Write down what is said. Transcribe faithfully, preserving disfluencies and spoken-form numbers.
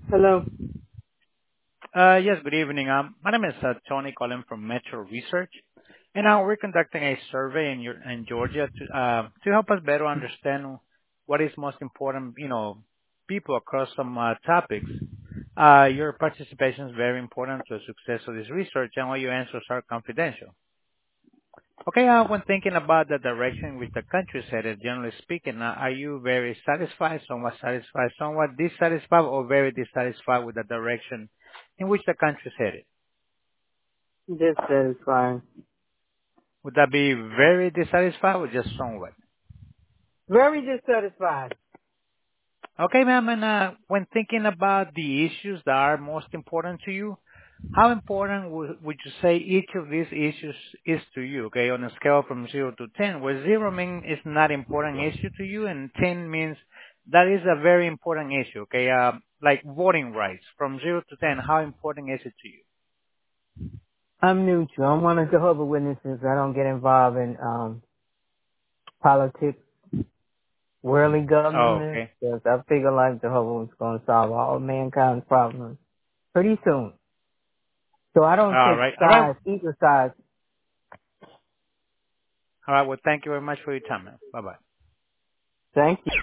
Hello. Uh Yes, good evening. Um, My name is uh Tony calling from Metro Research, and now we're conducting a survey in your- in Georgia to uh, to help us better understand what is most important, you know, people across some uh topics. Uh Your participation is very important to the success of this research, and all your answers are confidential. Okay, uh when thinking about the direction which the country is headed, generally speaking, uh, are you very satisfied, somewhat satisfied, somewhat dissatisfied, or very dissatisfied with the direction in which the country is headed? Dissatisfied. Would that be very dissatisfied or just somewhat? Very dissatisfied. Okay, ma'am, and uh, when thinking about the issues that are most important to you, how important would, would you say each of these issues is to you, okay, on a scale from zero to ten, where zero means it's not important issue to you and ten means that is a very important issue, okay, uh, like voting rights, from zero to ten, how important is it to you? I'm neutral. I'm one of Jehovah's Witnesses. I don't get involved in um politics, worldly Oh, government, okay. because I figure like Jehovah was going to solve all mankind's problems pretty soon. So I don't All take right, all right, sides, either side. all right, well, thank you very much for your time, ma'am. Bye-bye. Thank you.